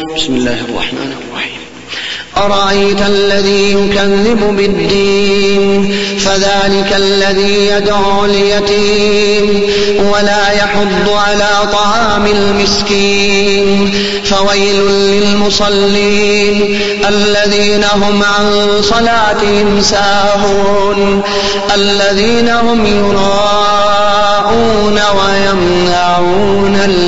بسم الله الرحمن الرحيم. أرأيت الذي يكذب بالدين فذلك الذي يدعو اليتيم ولا يحض على طعام المسكين فويل للمصلين الذين هم عن صلاتهم ساهون الذين هم يراءون ويمنعون